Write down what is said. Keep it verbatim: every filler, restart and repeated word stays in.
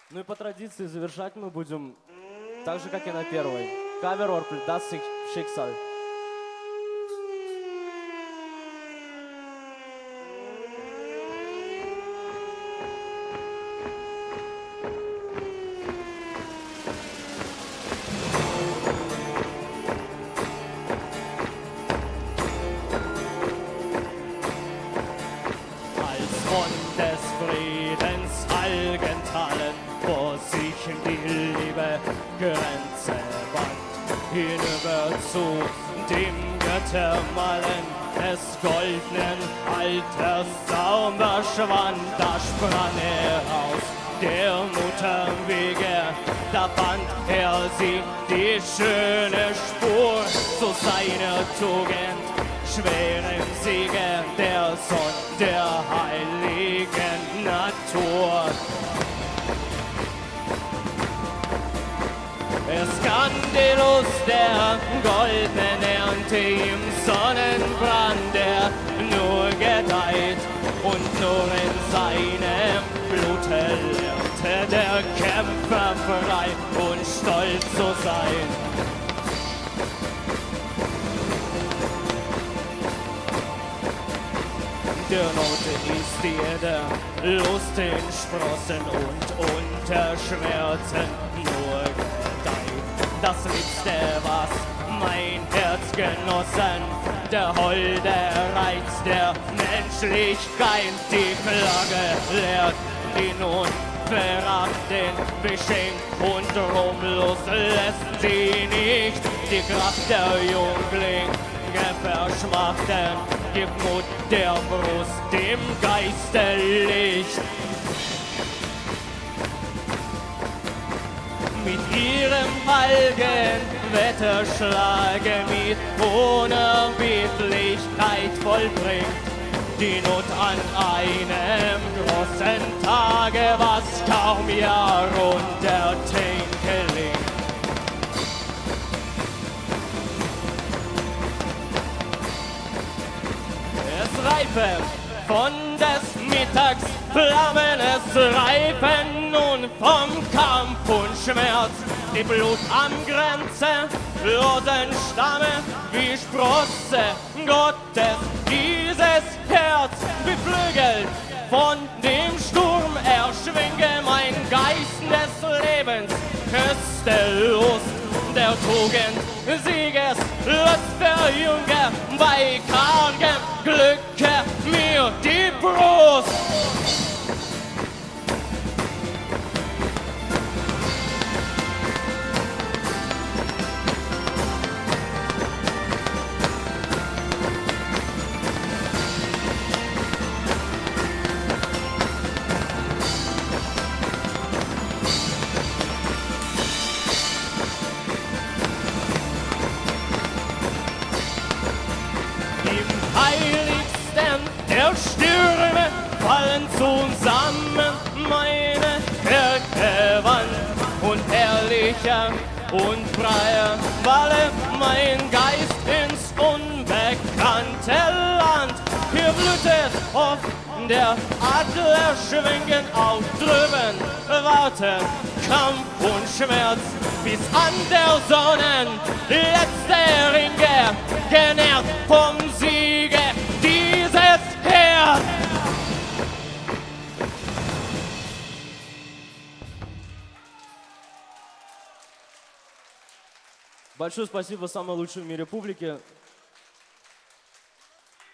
Ну и по традиции завершать мы будем так же, как и на первой. Кавер Орпль, Das Schicksal. Von des Friedens Algentallen, wo sich die Liebe Grenze wand, hinüber zu dem Göttermallen des goldenen Alters Saum verschwand. Da sprang er aus der Mutter Wege, da fand er sie, die schöne Spur zu seiner Tugend, schweren Siege der Sonne, der heiligen Natur. Es kann die Lust der goldenen Ernte im Sonnenbrand, der nur gedeiht und nur in seinem Blute lernte der Kämpfer frei und stolz zu sein. Der Note ist jeder Lust in Sprossen und unter Schmerzen nur gedeiht. Das Liebste, was mein Herz genossen, der holde Reiz der Menschlichkeit, die Klage lehrt, die nun verachten, beschenkt und ruhmlos lässt sie nicht die Kraft der Junglinge verschmachten. Gibt Mut der Brust, dem Geiste Licht. Mit ihrem heiligen Wetterschlage, mit Unerbittlichkeit vollbringt die Not an einem großen Tage, was kaum Jahrhunderten gelingt. Reifen von des Mittags Flammen, es reifen nun vom Kampf und Schmerz die Blut am grenzenlosen Stamme wie Sprosse Gottes. Dieses Herz beflügelt von dem Sturm erschwinge mein Geist des Lebens, höchste Lust der Tugend, Sieges, Lust verjünge, bei kargem Glücke mir die Brust. Der Stürme fallen zusammen, meine Kirche wand und herrlicher und freier walle mein Geist ins unbekannte Land. Hier blühtet oft der Adler schwingen, auf drüben warten Kampf und Schmerz, bis an der Sonne letzte Ringe genährt vom Siege dieses Herz. Большое спасибо самой лучшей в мире публике.